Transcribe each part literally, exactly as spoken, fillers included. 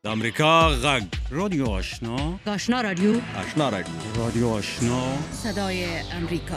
د امریکا غږ رادیو آشنا آشنا رادیو آشنا رادیو رادیو آشنا صدای امریکا.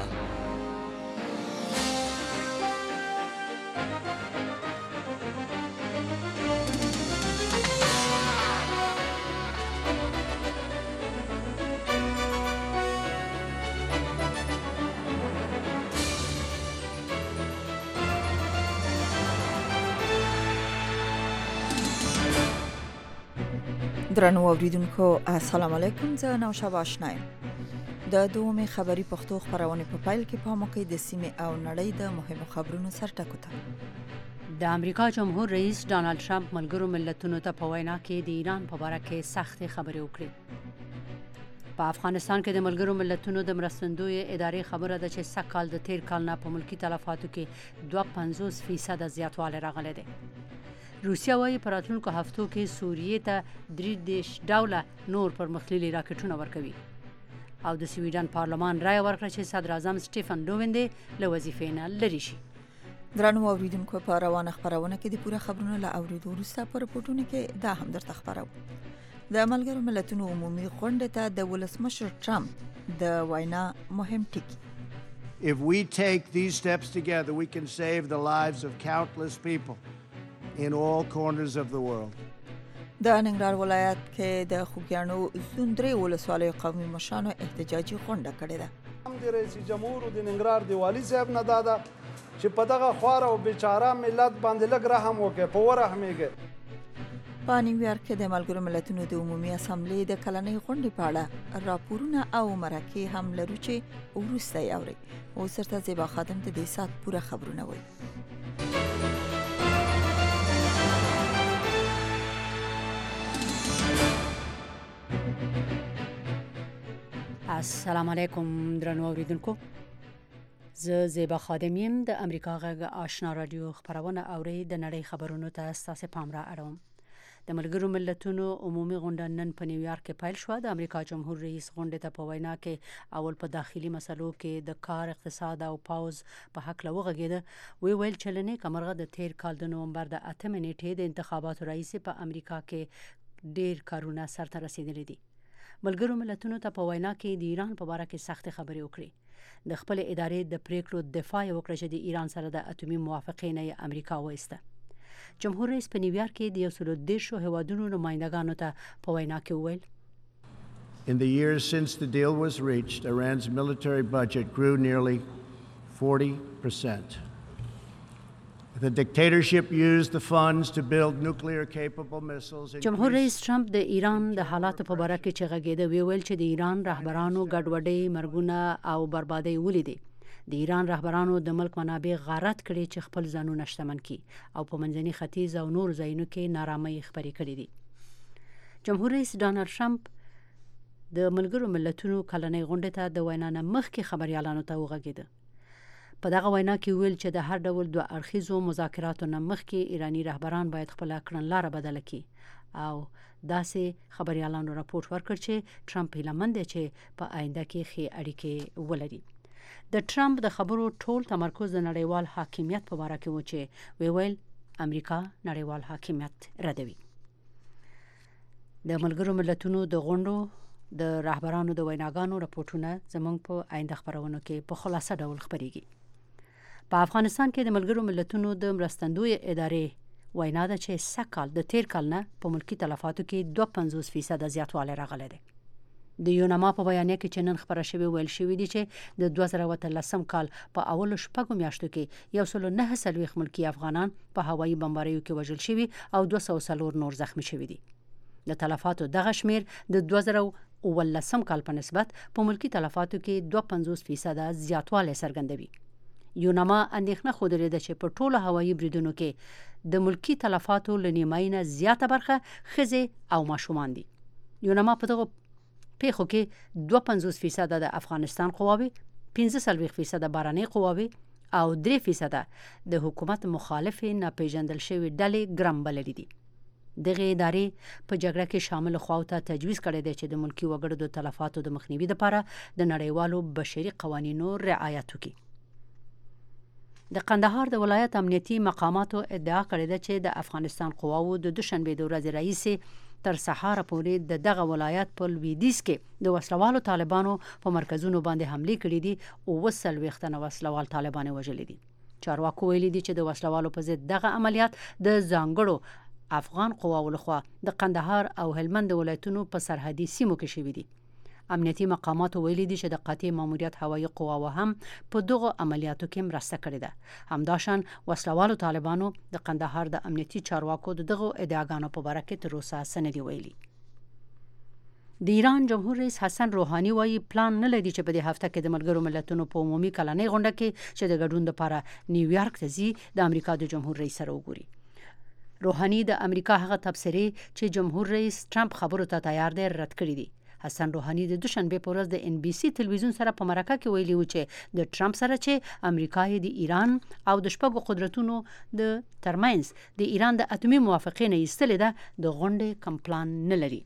درنو اوریدونکو السلام علیکم. زه نوشابه آشنا یم. د دومې خبری پښتو خبرونه په پایل کې په موقع د سیمې او نړۍ د مهمو خبرونو سرټکو ته. د امریکا جمهور رئیس ډانلډ ټرمپ ملګرو ملتونو ته په وینا کې د ایران په اړه کې سخت خبرې وکړې. په افغانستان کې د ملګرو ملتونو د مرستندوی ادارې خبره ده چې سږ کال د تیر کال نه په ملکی تلفاتو کې دوه پنځوس فیصد زیاتوالی راغلی دی. روسیا وايي په راتلونکو هفتو کې سوریې ته درې دیش ډوله نور پرمختللي راکټونه ورکوي او د سویډن پارلمان رایه ورکړه چې صدر اعظم سټیفن لووین له وظیفې نه لرې شي. درنو اوریدونکو په روانه خبرونه کې د پوره خبرونو له اوریدو وروسته په رپورټونو کې دا هم درته خبرو. د ملګرو ملتونو عمومي غونډې ته د ولسمشر ټرمپ د وینا مهم ټکی. If we take these steps together, we can save the lives of countless people in all corners of the world. د ننګرهار ولایت کې د خوګیاڼو زوندرې ولسوالۍ قومي مشرانو احتجاجي غونډه کړې ده. هم د رئیس جمهور د ننګرهار د والي صاحب نه دادا چې په دغه خوار او بیچاره ملت باندې لږ رحم وکړي، په ورحمېږي. په نیویارک کې د ملګرو ملتونو د عمومي اسامبلې د کلنۍ غونډې په اړه راپورونه او مرکې هم لرو چې وروسته یې اورئ. اوس درته زیبا خادم د دې ساعت پوره خبرونه وایي. السلام علیکم درنو اوریدونکو. زه زیبا خادم یم. د امریکا غږ آشنا رادیو خبرونه اوري. د نړۍ خبرونو ته ستاسو پام را اړوم. د ملګرو ملتونو عمومي غونډه نن په نیویارک کې پیل شو. د امریکا جمهور رئیس غونډې ته په وینا کې اول په داخلي مسلو کې د کار، اقتصاد او پاوز په حق لوغږیده. وی ویل چې لنې کمرغه د تیر کال د نومبر د اتمې نیټې د انتخاباتو رئیس په امریکا کې ډیر کارونه سرته رسیدلي دي. ملګرو ملتونو ته په وینا کې د ایران په اړه کې سخت خبرې وکړي. د خپل ادارې د پریکړو دفاع وکړه چې د ایران سره د اټومي موافقې نه امریکا وایسته. جمهور رئیس په نیویارک کې د یو سل دیرشو هیوادونو نمائندګانو ته په وینا کې وویل In the years since the deal was reached, Iran's military budget grew nearly forty percent. The dictatorship used the funds to build nuclear capable missiles. جمهور رئیس ټرمپ د ایران د حالاتو په اړه کې چې غږیده وی ویل چې د ایران رهبرانو ګډوډي، مرګونه او بربادي ولیدي. د ایران رهبرانو د ملک منابع غارت کړي چې خپل ځانونه شتمن کړي او په منځني ختیځ او نور ځایونو کې نارامۍ خبرې کړې دي. جمهور رئیس ډانلډ ټرمپ د ملګرو ملتونو کلنۍ غونډې ته د وینا نه مخکې خبريالانو ته وغږیده. په دغه وینا کې ویل چې د هر ډول دوه اړخیزو مذاکراتو نه مخکې ایرانی رهبران باید خپل کړنلاره بدله کړي او داسې خبريالانو راپورټ ورکړ چې ټرمپ هیلمند دی چې په آینده کې ښې اړیکې ولري. د ټرمپ د خبرو ټول تمرکز د نړیوال حاکمیت په اړه کې و چې وی ویل امریکا نړیوال حاکمیت ردوي. د ملګرو ملتونو د غونډو د رهبرانو د ویناګانو راپورټونه زموږ په آینده خبرونو کې په خلاصه ډول خبريږي. په افغانستان کې د ملګرو ملتونو د مرستندوی ادارې وینا ده چې سږ کال د تیر کال نه په ملکی تلفاتو کې دوه پنځوس فیصد زیاتوالی راغلی دی. د یونما په بیانیه کې چې نن خبره شوې ویل شوې دي چې د دوه زره اتلسم کال په اولو شپږو میاشتو کې یو سل نه څلوېښت ملکی افغانان په هوایي بمباریو کې وژل شوي او دوه سوه څلور نور زخمی شوي دي. د تلفاتو دغه شمیر د دوه زره اوولسم کال په نسبت په ملکی تلفاتو کې دوه پنځوس فیصد زیاتوالی څرګندوي. یونما اندېښنه خوده ده چې په ټولو هوایي بریدونو کې د ملکی تلفاتو له نیمایي نه زیاته برخه ښځې او ماشومان دي. یونما په دغه پیښو کې دوه پنځوس فیصد د افغانستان قواوي، پنځه څلوېښت فیصد بهرنۍ قواوي او درې فیصد د حکومت مخالفې ناپېژندل شوي ډلې ګرم بللي دي. دغه ادارې په جګړه کې شامل خواو ته تجویز کړی دی چې د ملکی وګړو د تلفاتو د مخنیوي لپاره د نړیوالو بشري قوانینو رعایت وکړي. د قندهار د ولایت امنیتي مقاماتو ادعا کړې ده چې د افغانستان قواو د دوشنبه د ورځې رئیس تر سهار پورې د دغه ولایت په لویدیځ کې د وسلوالو طالبانو په مرکزونو باندې حمله کړې دي او وسل وختنه وسلوال طالبان وژلي دي. چارواکو ویلي دي چې د وسلوالو په ضد دغه عملیات د ځانګړو افغان قواو لخوا د قندهار او هلمند ولایتونو په سرحدي سیمو کې شوي دي. امنیتي مقامات ویلي دي چې د قطعي ماموریت هوایي قواو هم په دغه عملیاتو کې مرسته کړې ده. همداشان وسلوالو طالبانو د قندهار د امنیتي چارواکو د دغه ادعاګانو په باره کې تر اوسه څه نه دي ویلي. د ایران جمهور رئیس حسن روحاني وايي پلان نه لري چې په دې هفته کې د ملګرو ملتونو په عمومي کلنۍ غونډه کې چې د ګډون لپاره نیویارک ته ځي د امریکا د جمهور رئیس سره وګوري. روحاني د امریکا هغه تبصرې چې جمهور رئیس ټرمپ خبرو ته تیار دی رد کړې دي. حسن روحاني د دوشنبه په ورځ د ان بي سي تلویزیون سره په مرکه کې ویلي و چې د ټرمپ سره چې امریکا د ایران او د شپږو قدرتونو د ترمنځ د ایران د اتمي موافقې نه ایستلې ده د غونډې کم پلان نه لري.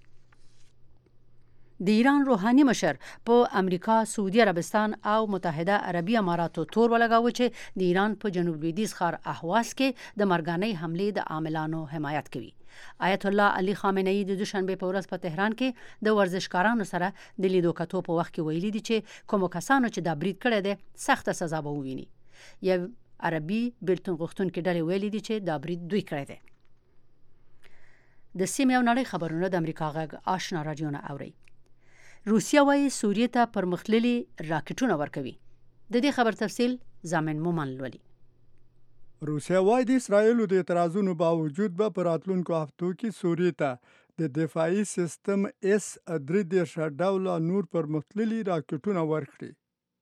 د ایران روحاني مشر په امریکا، سعودي عربستان او متحده عربي اماراتو تور ولګاوه چې د ایران په جنوب لویدیځ ښار اهواز کې د مرګانۍ حملې د عاملانو حمایت کوي. آیت الله علي خامنه‌ای د دوشنبه په ورځ په تهران کې د ورزشکارانو سره د لیدو کتو په وخت کې ویلي دي چې کوم کسانو چې دا برید کړی دی سخته سزا به وویني. یو عربي بیلتون غوښتونکي ډلې ویلي دي چې دا برید دوی کړی دی. د سیمې او نړۍ خبرونه د امریکا غږ آشنا رادیو نه اوري. روسیا وايي سوریې ته پرمختللي راکټونه ورکوي. د دې خبر تفصیل زامن مومن لولي. روسیا وايي د اسرایل د اعتراضونو باوجود به په راتلونکو هفتو کې سوریې ته د دفاعي سیستم اس درې دېرش ډوله نور پرمختللي راکټونه ورکړي.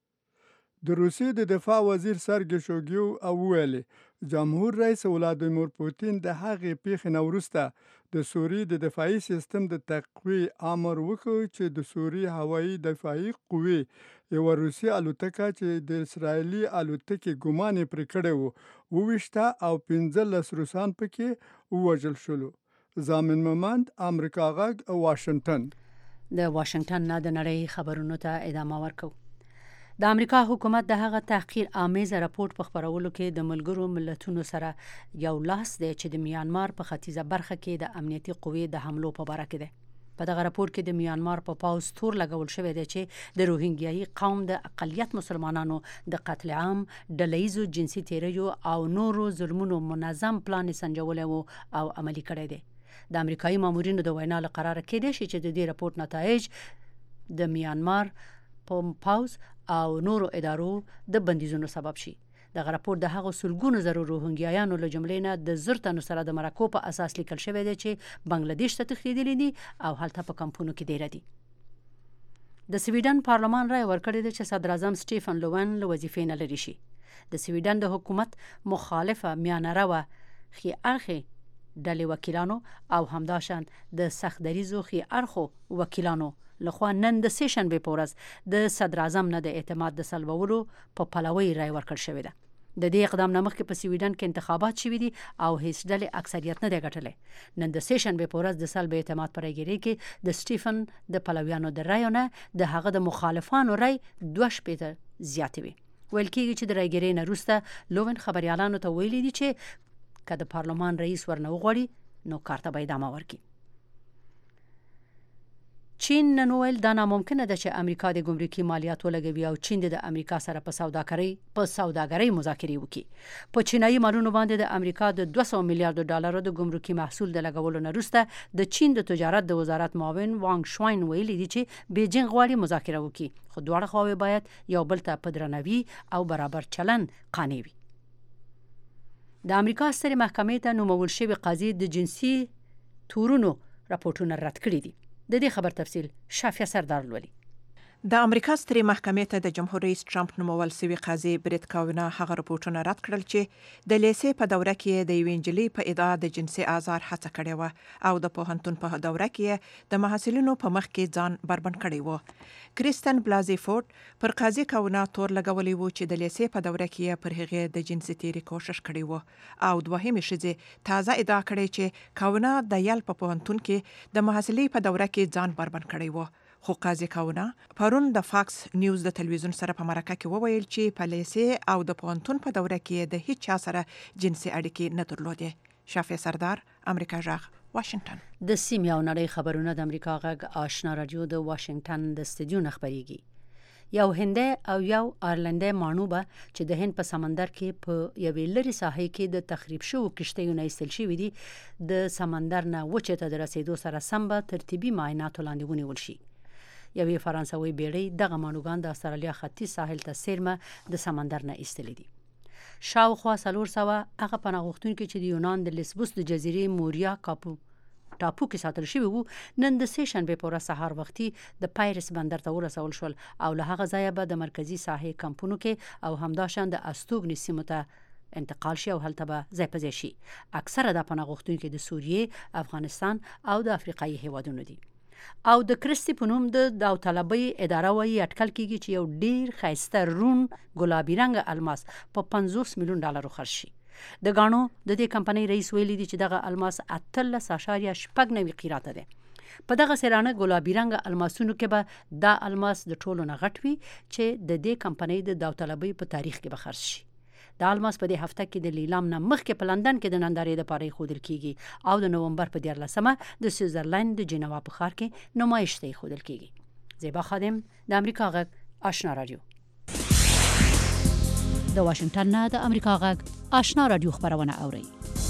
د روسیې د دفاع وزیر سرګی شویګو او ویلي جمهور رئیس ولادیمیر پوتین د هغې پیښې نه وروسته د سوریې د دفاعي سیستم د تقویې امر وکړ چې د سوریې هوایي دفاعي قوې یوه روسي الوتکه چې د اسرایلي الوتکې ګمان یې پرې کړی و وویشته او پنځلس روسان پکې ووژل شولو. زامن ممند، امریکا غږ، واشنگټن. د واشنگټن نه د نړۍ خبرونو ته ادامه ورکو. د امریکا حکومت د هغه تحقیر آمیز راپورټ په خبرولو کې د ملګرو ملتونو سره یو لاس دی چې د میانمار په ختیځه برخه کې د امنیتي قوې د حملو په باره کې دی. په دغه راپورټ کې د میانمار په پاوز تور لګول شوی دی چې د روهینګیایي قوم د اقلیت مسلمانانو د قتل عام، ډلهیزو جنسي تیریو او نورو ظلمونو منظم پلان سنجولی وو او عملي کړی دی. د امریکایي مامورینو د وینا له قراره کېدای شي چې د دې راپورټ نتایج د میانمار په پاوز او نورو ادارو د بندیزونو سبب شي. دغه راپورټ د هغو سلګونو زرو روهینګیایانو له جملې نه د زر تنو سره د مرکو په اساس لیکل شوی دی چې بنگلادیش ته تښتېدلي دي او هلته په کمپونو کې دیره دي. د سویډن پارلمان رای ورکړی دی چې صدر اعظم سټیفن لوون له وظیفې نه لرې شي. د سویډن د حکومت مخالفه میانه روه ښي اړخې ډلې وکیلانو او همداشان د سخت دریځو ښي اړخو وکیلانو لخوا نن د سه شنبه په ورځ د صدر اعظم نه د اعتماد د سلبولو په پلوي رای ورکړل شوې ده. د دې اقدام نه مخکې په سویډن کې انتخابات شوي دي او هیڅ ډلې اکثریت نه دی ګټلی. نن د سه شنبه په ورځ د سلب اعتماد په رایګیرۍ کې د سټیفن د پلویانو د رایو نه د هغه د مخالفانو رای دوه شپېته زیاتې وي. ویل کېږي چې د رایګیرۍ نه وروسته لوون خبریالانو ته ویلي دي چې که د پارلمان رئیس ورنه وغواړي نو کار ته به ادامه ورکړي. چین نن ویل دا ناممکنه ده چې امریکا د ګمرکي مالیات ولګوي او چین د امریکا سره په سوداګرۍ په سوداګرۍ مذاکرې وکړي. په چینایي مالونو باندې د امریکا د دوه سوه میلیارډ ډالرو د ګمرکي محصول د لګولو نه وروسته د چین د تجارت د وزارت معاون وانګ شواین ویلي دي چې بیجینګ غواړي مذاکره وکړي خو دواړه خواوې باید یو بل ته په درناوي او برابر چلند قانع وي. د امریکا سترې محکمې ته نومول شوي قاضي د جنسي تورونو راپورټونه رد کړي دي. د دې خبر تفصیل شافیه سردار لولي. د امریکا سترې محکمې ته د جمهور رئیس ټرمپ نومول سوي قاضي بریت کاونا هغه راپورټونه رد کړل چې د لیسې په دوره کې د یوې نجلۍ په ادعا د جنسي آزار هڅه کړې وه او د پوهنتون په دوره کې د محصلینو په مخ کې ځان بربند کړی و. کریستن بلازي فورد پر قاضي کاونا تور لګولی و چې د لیسې په دوره کې پر هغې د جنسي تیري کوشش کړی و او دوهمې ښځې تازه ادعا کړې چې کاونا د یل په پوهنتون کې د محصلې په دوره کې ځان بربند کړی و. خو قاضي کاونا پرون د فاکس نیوز د تلویزیون سره په مرکه کې وویل چې په لیسې او د پوهنتون په دوره کې د هیڅ چا سره جنسي اړیکې نه درلودې. شافیه سردار، امریکا غږ، واشنگټن. د سیمې او نړۍ خبرونه د امریکا غږ آشنا رادیو د واشنگټن د استودیو نه خبريږي. یو هندي او یو آیرلندي مانو به چې د هند په سمندر کې په یوې لري ساحې کې د تخریب شوو کشتیو نه ایستل شوي دي، د سمندر نه وچې ته د رسیدو سره سم به ترتیبي معاینات لاندې ونیول شي. یوې فرانسوي بیړۍ دغه مانوګان د استرالیا ختیځ ساحل ته څیرمه د سمندر نه ایستلې دي. شاوخوا څلور سوه هغه پناه غوښتونکي چې د یونان د لیسبوس د جزیرې موریا کاپو ټاپو کې ساتل شوي وو، نن د سې شنبې په ورځ سهار وختي د پایرس بندر ته ورسول شول او له هغه ځایه به د مرکزي ساحې کمپونو کې او همداشان د استوګنې سیمو ته انتقال شي او هلته به ځای په ځای شي. اکثره د پناه غوښتونکي د سوریې، افغانستان او د افریقایي هیوادونو دي. او د کرسټي په نوم د داوطلبۍ اداره وایي اټکل کیږي چې یو ډیر ښایسته رون ګلابي رنګ الماس په پنځوس میلیون ډالرو خرج شي. د غاڼو د دې کمپنۍ رئیس ویلي دی چې دغه الماس اتلس اعشاریه شپږ نوي قیراته ده. په دغه سرانه ګلابي رنګ الماسونو کې به دا الماس د ټولو نه غټ وي چې د دې کمپنۍ د داوطلبۍ په تاریخ کې به خرج شي. د الماس په دې هفته کې د لیلام نه مخکې په لندن کې د نندارې د پاره خودل کیږي او د نومبر په دیارلسمه د سویټزرلند د جنوا په ښار کې نمایش ته خودل کیږي. زیبا خادم د امریکا غږ آشنا رادیو. د واشنگټن نه د امریکا غږ آشنا رادیو خبرونه اوري.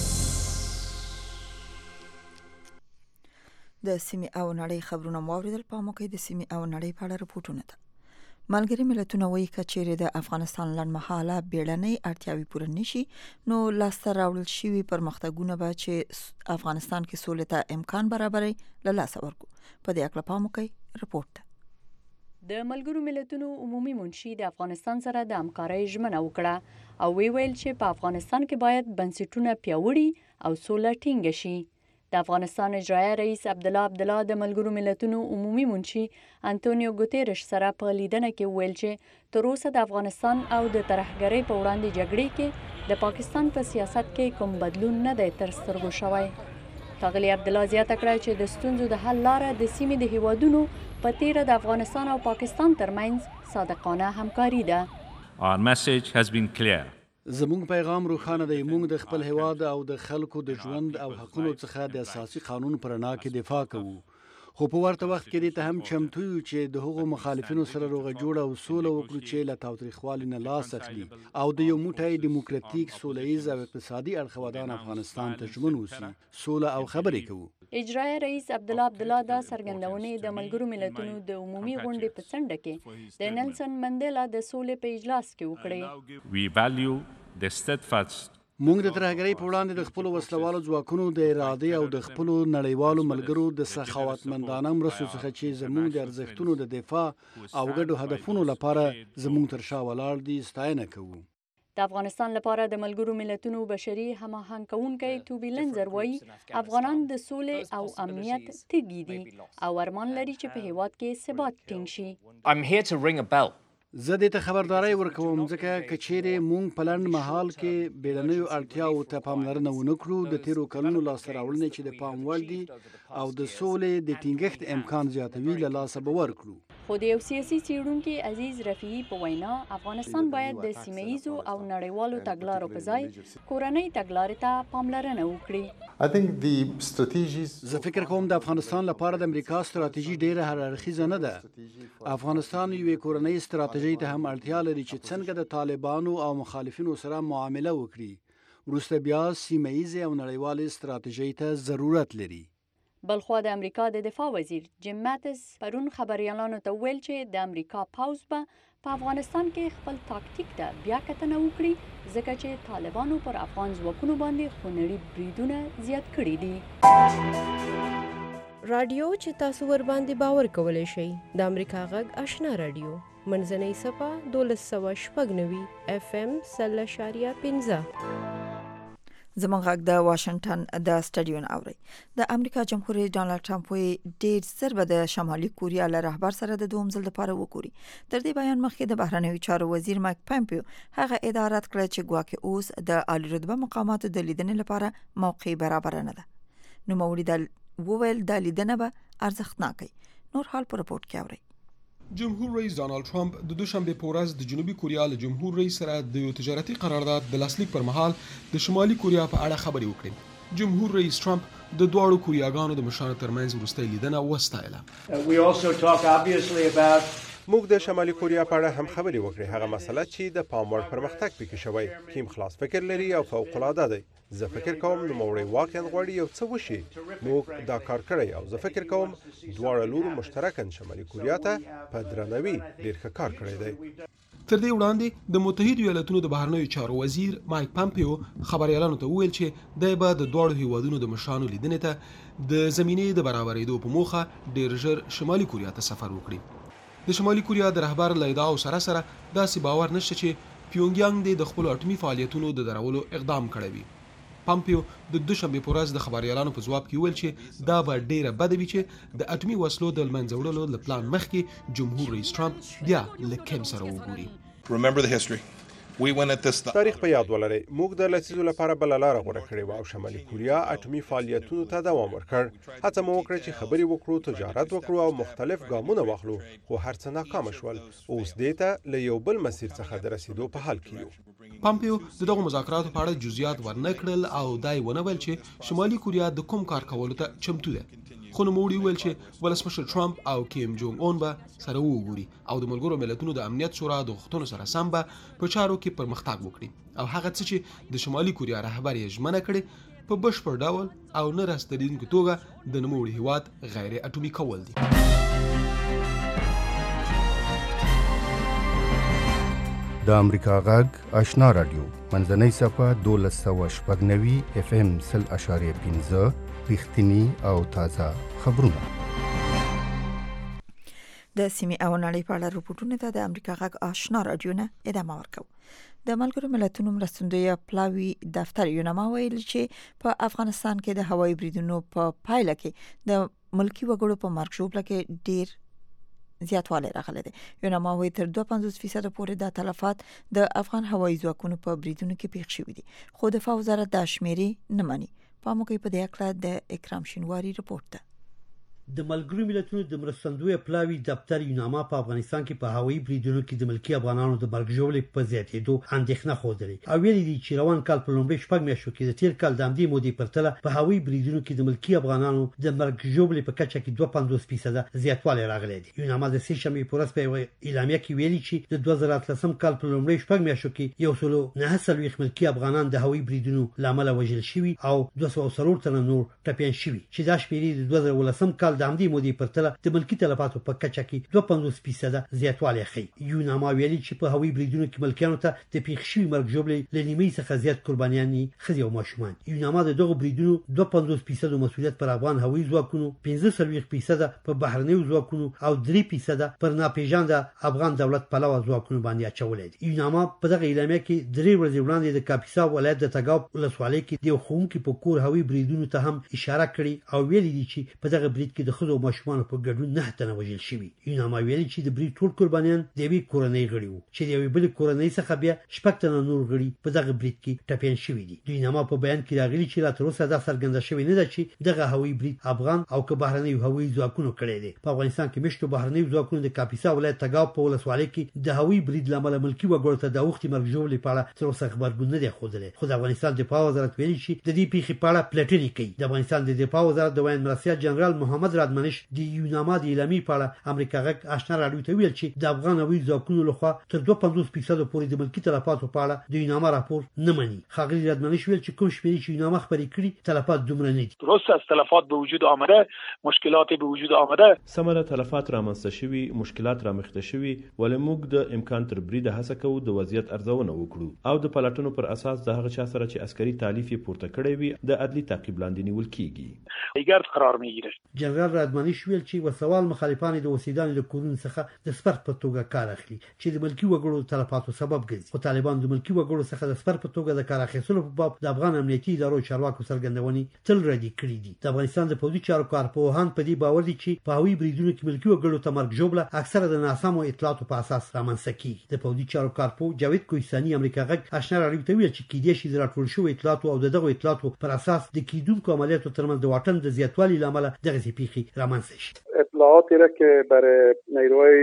د سیمې او نړۍ خبرونه موریدل په موقع د سیمې او نړۍ په اړه رپورټونه ده. ملګری ملتونه وایي کچېره د افغانستان لنډمهاله بیړنۍ اړتیاوي پوره نشي نو لاسته راوړل شوي پرمختګونه به چې افغانستان کې سولې ته امکان برابرې له لاسه ورکو. په دې اړه په موقع رپورټ د ملګرو ملتونو عمومي منشي د افغانستان سره د همکارۍ ژمنه وکړه او وی ویل چې په افغانستان کې باید بنسټونه پیاوړي او سوله ټینګه شي. د افغانستان اجرایه رئیس عبدالله عبدالله د ملګرو ملتونو عمومي منشي انټونیو ګوتيرش سره په لیدنه کې ویل چې تر اوسه د افغانستان او د ترهګرۍ په وړاندې جګړې کې د پاکستان په سیاست کې کوم بدلون نه دی تر سترګو شوی. ښاغلي عبدالله زیاته کړه چې د ستونزو د حل لاره د سیمې د هیوادونو په تیره د افغانستان او پاکستان ترمنځ صادقانه همکاري ده. Our message has been clear. زموږ پیغام روښانه دی. موږ د خپل هیواد او د خلکو د ژوند او حقوقو څخه د اساسي قانون پر رڼا کې دفاع کوو، خو په ورته وخت کې ته هم چمتو یو چې د هغو مخالفینو سره روغه جوړه او سوله وکړو چې له تاوتریخوالي نه لاس اخلي او د یو موټی دیموکراتیک سوله او اقتصادي اړخ ودان افغانستان ته ژمن اوسي. سوله او خبرې کوو. اجرایه رئیس عبدالله عبدالله دا څرګندونې د ملګرو ملتونو د عمومي غونډې په څنډه کې د نلسن منډیلا د سولې په اجلاس کې وکړې. We value the steadfast موږ د ترهګرۍ په وړاندې د خپلو وسلوالو ځواکونو د ارادې او د خپلو نړیوالو ملګرو د سخاوتمندانه مرستو څخه چې زموږ د ارزښتونو د دفاع او ګډو هدفونو لپاره زموږ تر شا ولاړ دي ستاینه کوو. د افغانستان لپاره د ملګرو ملتونو بشري هماهنګ کوونکی توبی لنزر وایي افغانان د سولې او امنیت تږي دي او ارمان لري چې په هیواد کې ثبات ټینګ شي. I'm here to ring a bell. زه دې ته خبرداري ورکوم ځکه کچېره مونږ په لنډ مهال کې بیړنیو اړتیاو ته پاملرنه ونه کړو د تیرو کلونو لاسته راوړنې چې د پام وړ دي او د سولې د ټینګښت امکان زیاتوي له لاسه به ورکړو. خو د یو سیاسي څېړونکي عزیز رفیعي په وینا افغانستان باید د سیمه ییزو او نړیوالو تګلارو په ځای کورنۍ تګلارې ته پاملرنه وکړي. زه فکر کوم د افغانستان لپاره د امریکا ستراتیژي ډیره هر اړخیزه نه ده. افغانستان یوې کورنۍ ستراتیژي ته هم اړتیا لري چې څنګه د طالبانو او مخالفینو سره معامله وکړي. وروسته بیا سیمه ییزې او نړیوالې ستراتیژۍ ته ضرورت لري. بلخوا د امریکا د دفاع وزیر جیم ماتس پرون خبريالانو ته ویل چې د امریکا پاوز به په افغانستان کې خپل تاکتیک ته بیا کتنه وکړي ځکه چې طالبانو پر افغان ځواکونو باندې خونړي بریدونه زیات کړي دي. رادیو چې تاسو ور باندې باور کولای شئ د امریکا غږ آشنا رادیو منځنۍ صفه دولس سوه شپږ نوي اف ام سل اشاریه پنځه. زموږ غږ د واشنگټن د سټډیو نه اوري. د امریکا جمهور رئیس ډانلډ ټرمپ وی ډیر زر به د شمالي کوریا له رهبر سره د دوم ځل لپاره وګوري. تر دې بیان مخکې د بهرنیو چارو وزیر مایک پامپیو هغه اداره کړه چې ګواکې اوس د عالی رتبه مقاماتو د لیدنې لپاره موقع برابر نه ده. نو مولي د وویل د لیدنه به ارزښتناکي. نور حال په رپورت کې اوري. جمهور رئیس ډانلډ ټرمپ د دوشنبه په ورځ د جنوبي کوریا له جمهور رئیس سره د یو تجارتي قرارداد د لاسلیک پر مهال د شمالي کوریا په اړه خبرې وکړې. جمهور رئیس ټرمپ د دواړو کوریاګانو د مشرانو ترمنځ وروستۍ لیدنه وستایله. We also talk obviously about موږ د شمالي کوریا په اړه هم خبرې وکړې. هغه مسله چې د پام وړ پرمختګ پکې شوی، کیم خلاص فکر لري او فوق العاده دی. زه فکر کوم نوموړی واقعا غواړي یو څه وشي. موږ دا کار کړی او زه فکر کوم دواړه لورو مشترکاً شمالي کوریا ته په درناوي ډېر ښه کار کړی دی. تر دې وړاندې د متحدو ایالاتونو د بهرنیو چارو وزیر مایک پامپیو خبريالانو ته وویل چې دی به د دواړو هیوادونو د مشرانو لیدنې ته د زمینې د برابرېدو په موخه ډېر ژر شمالي کوریا ته سفر وکړي. د شمالي کوریا د رهبر له ادعاو سره سره داسې باور نشته چې پیونګیانګ د خپلو اټومي فعالیتونو د درولو اقدام کړی وي. پامپیو د دوشنبې په ورځ د خبريالانو په ځواب کې ویل چې دا به ډیره بده وي چې د اټومي وسلو د منځه وړلو له پلان مخکې جمهور رئیس ټرمپ بیا له کیم سره وګوري. Remember the history. We went at this تاریخ په یاد ولرئ. موږ د لسیزو لپاره بل لاره غوره کړې و او شمالي کوریا اټومي فعالیتونو ته دوام ورکړ. هڅه مو وکړه چې خبرې وکړو، تجارت وکړو او مختلف ګامونه واخلو، خو هر څه ناکام شول. اوس دې ته له یو بل مسیر څخه د رسیدو په حال کې یو. پامپیو د دغه مذاکراتو په اړه جزئیات ورنه کړل او دای ونه ویل چې شمالي کوریا د کوم کار کولو ته چمتو ده. خو نوموړي ویل چې ولسمشر ټرمپ او کیم جونګ اون به سره وګوري او د ملګرو ملتونو د امنیت شورا د غوښتنو سره سم به په چارو کې پرمختګ وکړي او هغه څه چې د شمالي کوریا رهبر یې ژمنه کړې په بشپړ ډول او نه راستنېدونکې توګه د نوموړي هیواد غیر اټومي کول دي. د امریکا غږ آشنا رادیو منځنۍ صفحه دولس سوه شپږ نوي اف ام سل اشاریه پنځه رښتینی او تازه خبرونه. د سیمې او نړۍ په اړه راپورټونه ته د امریکا غږ آشنا رادیو نه ادامه ورکوو. د ملګرو ملتونو مرستندوی پلاوی دفتر یونما ویل چې په افغانستان کې د هوایي بریدونو په پایله کې د ملکی وګړو په مرګ ژوبله کې ډیر زیاتوالی راغلی دی. یونما وایي تر دوه پنځوس فیصد پورې د تلفات د افغان هوایي ځواکونو په بریدونو کې پیښ شوي دي، خو دفاع وزارت دا شمیرې نه مني. پاموکې په دې اړه د اکرام شینواری رپورت ده. د ملګرو ملتونو د مرستندوی پلاوی دفتر یوناما په افغانستان کې په هوایي بریدونو کې د ملکی افغانانو د مرګ ژوبلې په زیاتېدو اندېښنه خوده او ویلي دي چې روان کال په لومړي شپږ میاشتو کې د تیر کال د همدې مودې په پرتله په هوایي بریدونو کې د ملکی افغانانو د مرګ ژوبلې په کچه کې دوه پنځوس فیصد زیاتوالی راغلی دی. یوناما د سې شنبې په ورځ په اعلامیه کې ویلي چې د دوه زره اتلسم کال په لومړي شپږ میاشتو کې یو سل نه څلوېښت ملکی افغانان د هوایي بریدونو له امله وژل شوي او دوه سوه څلور تنه نور ټپیان شوي چې دا شمیرې د دوه زره اوولسم کال د همدې مودې په د ملکی تلفاتو په کچه کې دوه پنځوس فیصد زیاتوالی ښیي. یوناما ویلي چې په هوایي بریدونو کې ملکیانو ته د پیښ شوي مرګ ژوبلې له نیمۍ څخه زیات قربانیان ښځې او ماشومان. یوناما د دغو بریدونو دوه پنځوس فیصد مسؤلیت پر افغان هوایي ځواکونو، پنځه څلوېښت فیصد په بهرنیو ځواکونو او درې فیصد پر ناپېژانده افغان دولت پلوه ځواکونو باندې اچولی دی. یوناما په دغه اعلامیه کې درې ورځې وړاندې د کاپیسا ولایت د تګاو ولسوالۍ کې د یو ښوونکي په کور هوایي بریدونو ته هم اشاره کړې او ویلي دي چې په دغه برید کې د ښځو او ماشومانو په ګډون نه تنه وژل شوي. یوناما ویلي چې د برید ټول قربانیان د یوې کورنۍ غړي وو چې د یوې بلې کورنۍ څخه بیا شپږ تنه نور غړي په دغه برید کې ټپیان شوي دي. د یوناما په بیان کې راغلي چې لا تر اوسه دا څرګنده شوې نه ده چې دغه هوایي برید افغان او که بهرنیو هوایي ځواکونو کړی دی. په افغانستان کې مشتو بهرنیو ځواکونو د کاپیسا ولایت تګاو په ولسوالۍ کې د هوایي برید له امله ملکي وګړو ته د اوښتې مرګ ژوبلې په اړه تر اوسه خبرګون نه دی ښودلی، خو د افغانستان دفاع وزارت ویلي چې د دې پیښې په اړه پلټنې کوي. د افغانستان د دفاع وزارت د ویاند مرستیال جنرال محمد رادمنش د یوناما د اعلامیې په اړه امریکا غږ آشنا رادیو ته ویل چې د افغان هوایي ځواکونو لخوا تر دوه پنځوس فیصد پورې د ملکي تلفاتو په اړه د یوناما راپور نه مني. ښاغلي رادمنش ویل چې کوم شمیرې چې یوناما خپرې کړي تلفات دومره نه دي. درست است، تلفات به وجود آمده، مشکلات به وجود آمده. سمره تلفات رامنځته شوي، مشکلات رامخته شوي، ولې موږ د امکان تر بریده هڅه کوو د وضعیت ارزونه وکړو او د پلټنو پر اساس د هغه چا سره چې عسکري تالیف یې پورته کړی وي د عدلي تعقیب لاندې نیول کیږي. دیگر قرار میگیره. جنرال رادمنش ویل چې وسوال مخالفان د وسیدان له کورونو څخه د سپر په توګه کار اخلي چې د ملکی وګړو تلفاتو سبب ګرځي. خو طالبان د ملکی وګړو څخه د سپر په توګه د کار اخیستلو په باب د افغان امنیتي ادارو چارواکو څرګندونې تل ردی کړې دي. د افغانستان د پوځي چارو کارپوهان په دې باور دي چې په هوایي بریدونو کې ملکی وګړو ته مرګ ژوبله اکثره د ناسمو اطلاعاتو په اساس رامنځته کیږي. د پوځي چارو کارپو جاوید کوهستاني امریکا غږ آشنا رادیو ته ویل چې کیدای شي د راټول شوو اطلاعاتو او دغه اطلاعاتو پر اساس د کیدونکو عملیاتو ترمنځ د واټن د زیاتوالي لامل دغه پیښې رامنځته شي. اطلاعاتی را که برای نیروهای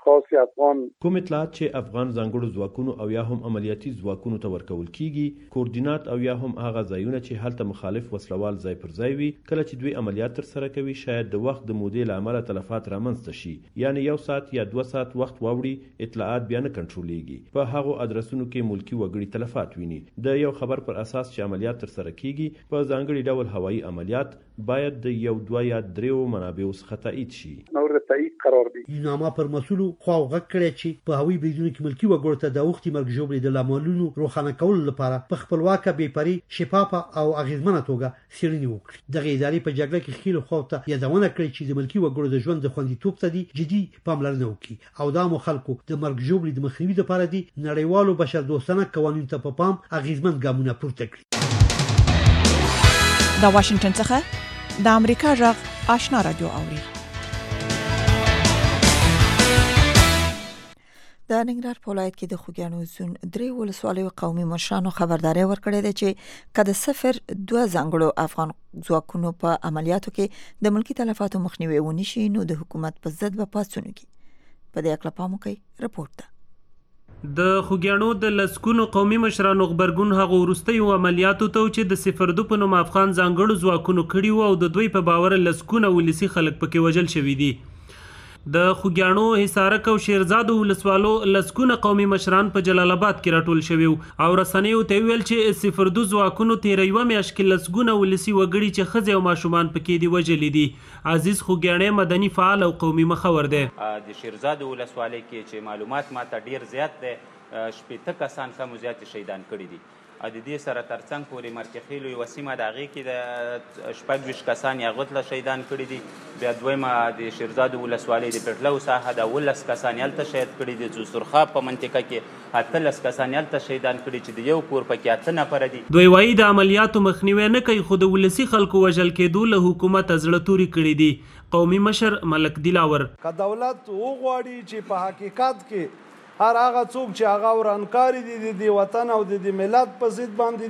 خاص افغان کوم اطلاعات چې افغان ځانګړو ځواکونو او یا هم عملیاتي ځواکونو ته ورکول کیږي کوردینات او یا هم هغه ځایونه چې هلته مخالف وسلوال ځای پر ځای وي کله چې دوی عملیات تر سره کوي شاید د وخت د مودې له امله تلفات رامنځته شي یعنی یو ساعت یا دوه ساعت وخت واوړي اطلاعات بیا نه کنټرولېږي په هغو ادرسونو کې ملکی وګړي تلفات ویني د یو خبر پر اساس چې عملیات تر سره کیږي په ځانګړي ډول هوایي عملیات باید د یو دوه یا دریو منابعو څخه تایید شي مورد تایید قرار دي یوناما پر مسولو خو غږ کړی چې په هوایي بریدونو کې ملکی وګړو ته د وختي مرګ ژوبلې د لاملونو روښانه کولو لپاره په خپلواکه بېپري شفافه او اغیزمنه توګه څېړنې وکړي دغه ادارې په جګړه کې خیل خو ته یادونه کړې چې د ملکی وګړو د ژوند د خوندیتوب ته دي جدي پاملرنه وکړي او د عامو خلکو د مرګ ژوبلې د مخنیوي لپاره دي نړیوالو بشردوستانه قوانینو ته په پام اغیزمن ګامونه پورته کړي د واشنگټن څخه د امریکا غږ آشنا رادیو اوري د ننګرهار په ولایت کې د خوږیاڼو زون درې ولسوالیو قومي مشرانو خبرداري ورکړې ده چې کله صفر دوه ځانګړو افغان ځواکونو په عملیاتو کې د ملکی تلفاتو مخنیوي ونشي نو د حکومت په ضد به پاتون کی په دې اړه پام وکړئ رپورت ده د خوږیاڼو د لسکونو قومي مشرانو خبرګون هغه وروستیو عملیاتو ته چې د صفر دو په نوم افغان ځانګړو ځواکونو کړي وو او د دوی په باور لسکونه ولسی خلک پکې وژل شوي دي د خوږیاڼو حصارک او شیرزادو ولسوالو لسکونه قومي مشران په جلال آباد کې راټول شوي او رسنیو ته ویل چې صفر دو ځواکونو تیره یوه میاشت کې لسګونه ولسي وګړي چې ښځې او ماشومان پکې دي وژلي دي عزیز خوږیاڼی مدني فعال او قومي مخور دی د شیرزادو ولسوالۍ کې چې معلومات ماته ډیر زیات دی شپېته کسان کم زیات شهیدان کړي دي د دې سره ترڅنګ پورې مرکخیلو یوه سیمه د هغې کې د شپږ ویشت کسان یې هغه ته شهیدان کړي دي بیا دویمه د شیرزادو ولسوالۍ د پټلو ساحه د اوولس کسان یې هلته شهید کړي دي ځوسرخاب په منطقه کې اتلس کسان یې هلته شهیدان کړي چې د یو کور پکې اته نفره دي دوی وایي د عملیاتو مخنیوی نه کوي خو د ولسي خلکو وژل کېدو له حکومته زړه توري کړي دي قومي مشر ملک دلاور که دولت وغواړي چې په حقیقت کې هر هغه څوک چې هغه ورانکاري دي د وطن او د ملت په ضد باندې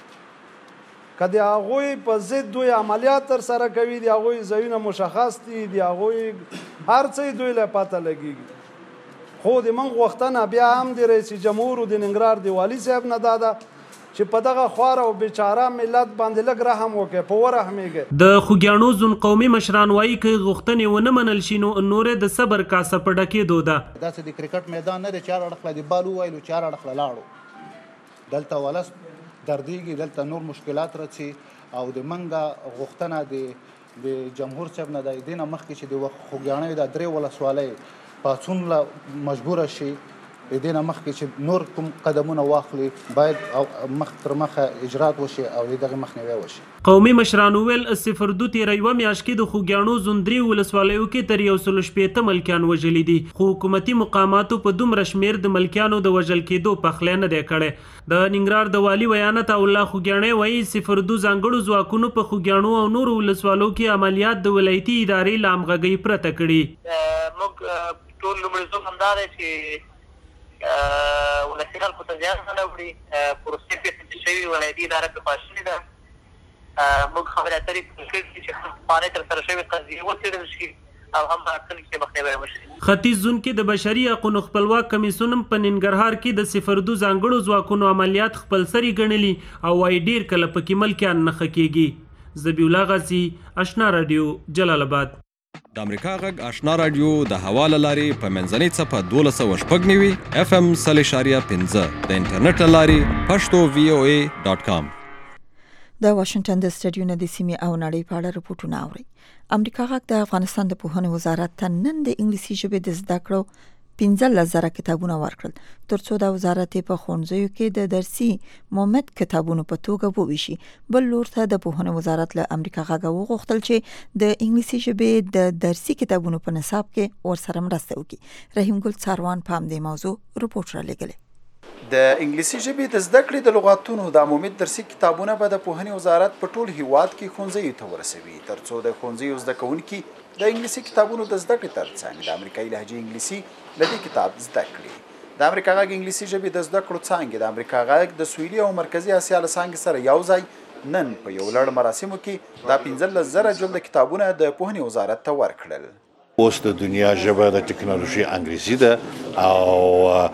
دي که د هغوی په ضد دوی عملیات تر سره کوي د هغوی ځایونه مشخص دي د هغوی هر څه دوی له پته لګېږي خو د موږ غوښتنه بیا هم د رئیس جمهور د ننګرهار د والي صاحب نه دا ده چې په دغه خوار او بیچاره ملت باندې لږ رحم وکړي په ورحمېږي د خوږیاڼو زون قومي مشران وایي که غوښتنې ونه منل شي نو نورې د صبر کاسه په ډکېدو ده داسې د کرکټ میدان نه دی چې هر اړخ له د بال وویلو چې هر اړخ له لاړو دلته ولس دردېږي دلته نور مشکلات راځي او د منګه غوښتنه د د جمهور صاحب نه دی دې نه مخکې چې د خوږیاڼیو د درې ولسوالۍ پاڅون له مجبوره شي د دې نه مخکې چې نور کوم قدمونه واخلي باید مخ تر مخه اجرات وشي او دغه مخنیوی وشي قومي مشرانو ویل صفر دو تیره یوه میاشت کې د خوږیاڼو زون درې ولسوالیو کې تر یو سل شپېته ملکیان وژلي دي خو حکومتي مقاماتو په دومره شمېر د ملکیانو د وژل کېدو پخلی نه دی کړی د ننګرهار د والي ویانت الله خوږیاڼی وایي صفر دو ځانګړو ځواکونو په خوږیاڼو او نورو ولسوالو کې عملیات د ولایتي ادارې له همغږۍ پرته کړي موږ ټول لومړیتوب همدا دی چې ولسي خلکو ته زیان نه وړي پروسې پېښې شوي ولایتي اداره پرې خواشینې ده موږ خبرې اترې کړي چې پخوانۍ ترسره شوې قضیې وڅېړل شي او هم راتلونکي کې مخنیوی وشي ختیځ زون کې د بشري حقونو خپلواک کمیسیون هم په ننګرهار کې د صفر دو ځانګړو ځواکونو عملیات خپلسري ګڼلي او وايي ډېر کله پکې ملکیان نښه کېږي ذبیح الله غازي اشنا راډیو جلال آباد د امریکا غږ آشنا راډیو د هوا له لارې په منځنۍ څپه دولس سوه شپږ نوي اف ام سل اشاریه پنځه د انټرنیټ له لارې پښتو وی او ای ډاټ کام د واشنگټن د سټډیو نه د سیمې او نړۍ په اړه رپورټونه اوري امریکا غږ د افغانستان د پوهنې وزارت ته نن د انګلیسي ژبې د زده کړو پنځلس زره کتابونه ورکړل ترڅو د وزارت په ښوونځیو کې د درسي مومد کتابونو په توګه وویشي بل لور ته د پوهنې وزارت له امریکا غږ وغوښتل چې د انګلیسي ژبې د درسي کتابونو په نصاب کې ورسره مرسته وکړي رحیم ګل څاروان په همدې موضوع رپورټ را لېږلی د انګلیسي ژبې د زده کړې د لغاتونو د عمومي درسي کتابونه به د پوهنې وزارت په ټول هیواد کې ښوونځیو ته ورسوي ترڅو د ښوونځیو زده کوونکي د انګلیسي کتابونو د زده کړې ترڅنګ د امریکایي لهجې انګلیسي له دې کتاب زده کړي د امریکا غږ انګلیسي ژبې د زده کړو څانګې د امریکا غږ د سویلي او مرکزي اسیا له څانګې سره یو ځای نن په یو لړ مراسمو کې دا پنځلس زره جلده کتابونه د پوهنې وزارت ته ورکړل اوس د دنیا ژبه د ټکنالوژي انګریزي ده او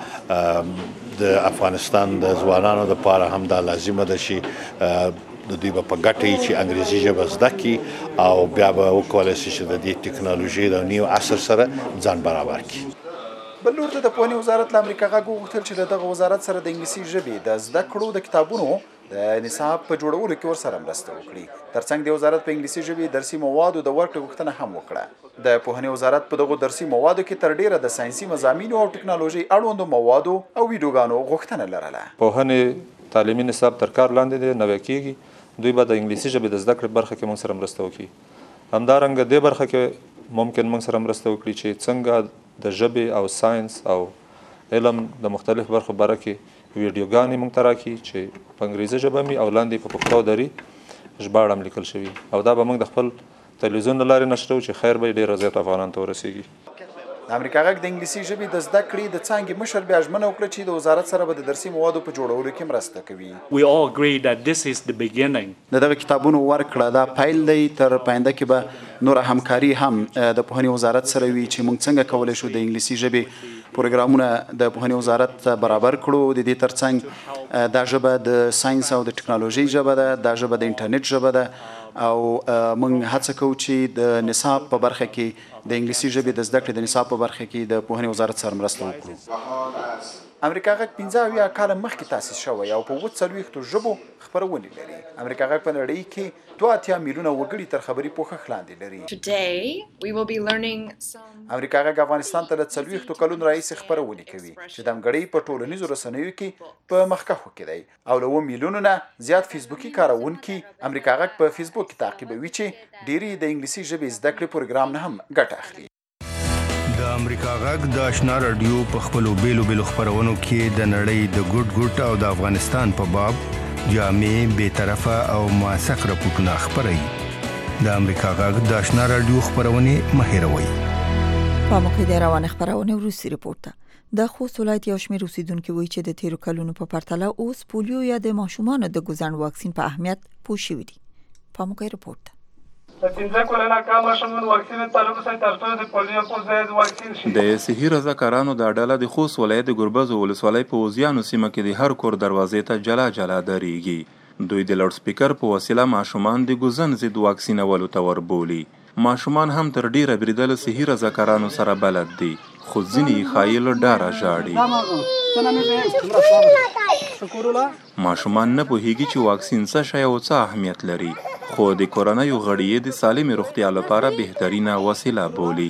د افغانستان د ځوانانو لپاره هم دا لازمه ده چې د دوی په ګټه چې انګریزي ژبه زده کړي او بیا به وکولای شي چې د دې ټکنالوژي د نیو عصر سره ځان برابر کړي. بل لور ته د پوهنې وزارت له امریکا غږ وغوښتل چې دغه وزارت سره د انګلیسي ژبې د زده کړو د کتابونو د نصاب په جوړولو کې ورسره مرسته وکړي. ترڅنګ د وزارت په انګلیسي ژبې درسي موادو د ورکړې غوښتنه هم وکړه. د پوهنې وزارت په دغه درسي موادو کې تر ډیره د ساينسي مضامینو او ټکنالوژي اړوندو موادو او ویډیوګانو غوښتنه لرله. پوهنې تعلیمي نصاب تر کار لاندې دی، نوی کېږي. دوی به د انګلیسي ژبې د زده کړې برخه کې موږ سره مرسته وکړي. همدارنګه دې برخه کې ممکن موږ سره مرسته وکړي چې څنګه د ژبې او ساينس او علم د مختلف برخو باره کې ویډیوګانې موږ ته راکړي چې په انګریزي ژبه مې او لاندې په پښتو دري ژباړه هم لیکل شوي او دا به موږ د خپل تلویزیون له لارې نشرو چې خیر به ډېر زیات افغانانو ته ورسیږي. د امریکا غږ د انګلیسي ژبې د زده کړې د څانګې مشر بیا ژمنه وکړه چې د وزارت سره به د درسي موادو په جوړولو کې مرسته کوي. We all agree that this is the beginning. د دغه کتابونو ورکړه دا پیل دی. تر پاینده کې به نور همکاري هم د پوهنې وزارت سره وي چې موږ څنګه کولی شو د انګلیسي ژبې پروګرامونه د پوهنې وزارت برابر کړو. د دې ترڅنګ دا ژبه د ساينس او د ټکنالوژي ژبه ده، دا ژبه د انټرنیټ ژبه ده او موږ هڅه کوو چې د نصاب په برخه کې د انګلیسي ژبې د زده کړې د نصاب په برخه کې د پوهنې وزارت سره مرسته وکړو. امریکا غږ پنځه اویا کاله مخکې تاسیس شوی او په اووه څلوېښتو ژبو خپرونې لري. امریکا غږ په نړۍ کې دوه اتیا میلیونه وګړي تر خبري پوښښ لاندې لري. امریکا غږ افغانستان ته له څلوېښتو کلونو راهیسې خپرونې کوي چې د نړۍ په ټولنیزو رسنیو کې په مخکښو کې دی او له اووه میلیونو نه زیات فیسبوکي کاروونکي امریکا غږ په فیسبوک کې تعقیبوي چې ډېری د انګلیسي ژبې زده کړې پروګرام نه هم ګټه اخلي. د امریکا غږ د آشنا رادیو په خپلو بیلو بیلو خپرونو کې د نړۍ د ګډ ګډ او د افغانستان په باب جامع، بی‌طرفه او موثق راپورټونه خپروي. د امریکا غږ د آشنا رادیو خپرونې مه هېروئ. په موقع د روانه خپرونه وروستي رپورټ ده. د خوست ولایت یو شمېر اوسیدونکو وایي چې د تیرو کلونو په پرتله اوس پولیو یا د ماشومانو د ګوزن واکسین په اهمیت پوه شوي دي. په موقع رپورټ د صحي رضاکارانو د ډله د خوست ولایت د ګربز ولسوالۍ په وزیانو سیمه کې د هر کور دروازې ته جلا جلا درېږي. دوی د لاوډ سپیکر په وسیله ماشومان د ګوزن ضد واکسینولو ته وربولي. ماشومان هم تر ډیره بریدل صحي رضاکارانو سره بلد دي، خو ځینې خایل ډاره ژاړي. ماشومان نه پوهیږي چې واکسین څه شی او څه اهمیت لري، خو د کورنیو غړي د سالمې روغتیا لپاره بهترینه وسیله بولي.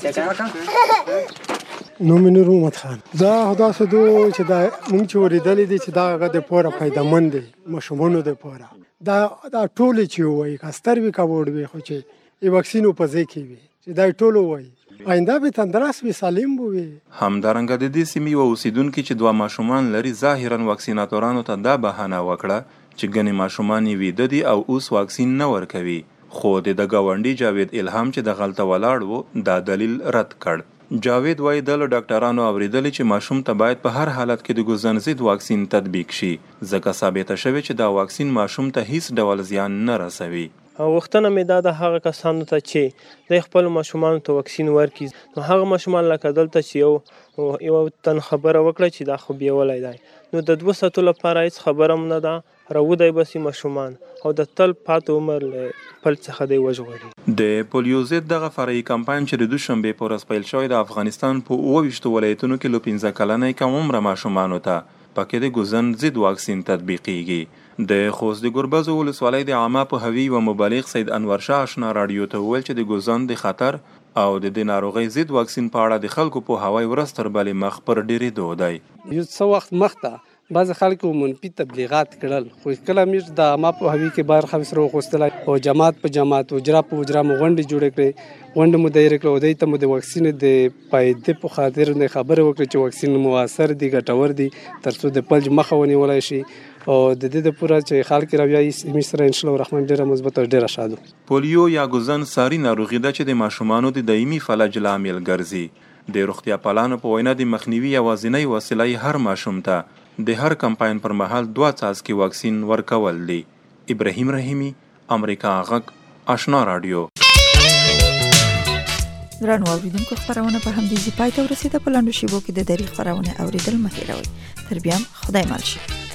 نوم مې نور محمد خان. دا خدا سدو چې دا مونږ چې ورېدلې دي چې دا هغه د پوره فایدهمند دی ماشومانو دپاره. دا دا ټول چې وایي که ستر وي که وړ وي خو چې ای واکسین په ځای کې وي چې دا ټول وایي آینده به تندرست وي، سالم وي. همدارنګه د دې سیمې یوه اوسیدونکي چې دوه ماشومان لري ظاهرا واکسیناتورانو ته دا بهانه وکړه چې ګنې ماشومان یې ویده دي او اوس واکسین نه ورکوي، خو د د ګاونډي جاوید الهام چې د غلطه ولاړ و دا دلیل رد کړ. جاوید وایي د له ډاکټرانو اورېدلې چې ماشوم ته باید په هر حالت کې د ګوزن ضد واکسین تطبیق شي، ځکه ثابته شوې چې دا واکسین ماشوم ته هیڅ ډول زیان نه رسوي. غوښتنه مې دا د هغه کسانو ته چې د خپل ماشومانو ته واکسین ورکړي، نو هغه ماشومان لکه دلته چې یو یو تن خبره وکړه چې دا خو بیولی دی، نو د دوه ساعتو لپاره هیڅ خبره هم نه ده، راودی بسي ماشومان او د تل پاتې عمر له پل څخه دی وژغوري. د پولیو ضد دغه فرعي کمپاین چې د دوشنبې په ورځ پیل شوی د افغانستان په اووه ویشتو ولایتونو کې له پنځه کلنۍ کم عمره ماشومانو ته پکې د ګوزن ضد واکسین تطبیقیږي. د خوست د ګربز ولسوالۍ د عامه پوهاوي و مبلغ سید انور شاه آشنا رادیو ته وویل چې د ګوزن د خطر او د دې ناروغۍ ضد واکسین په اړه د خلکو پوهاوی ورځ تر بلې مخ پر ډېرېدو دی. یو څه وخت مخته بعض خلکو منفي تبلیغات کړل، خو کله مې د عامه پوهاوي کې برخه ورسره وغوښتله او جماعت په جماعت اجرا په اجرا مو غونډې جوړې کړې، غونډې مو دایره کړه او دوی ته مو د واکسین د فایدې په خاطر نه خبره وکړه چې واکسین مؤثر دی، ګټور دی، تر څو د فلج مخه ونیولی شي او د دې دپاره چې خلک راویایي زموږ سره انشاءالله الرحمن ډېره مثبت او ډېره ښه ده. پولیو یا ګوزن ساري ناروغي ده چې د ماشومانو د دایمي فلج لامل ګرځي. د روغتیا پالانو په وینا د مخنیوي یوازینۍ وسیله یې هر ماشوم ته د هر کمپاین پر مهال دوه څاڅکي واکسین ورکول دي. ابراهیم رحیمی، امریکا غږ، آشنا رادیو. درنو اوریدونکو خبرونه په همدې ځای پای ته ورسیده. په لاندو شیبو کې د دری خبرونه اوریدل مه هیروئ. تر بیا خدای مل شي.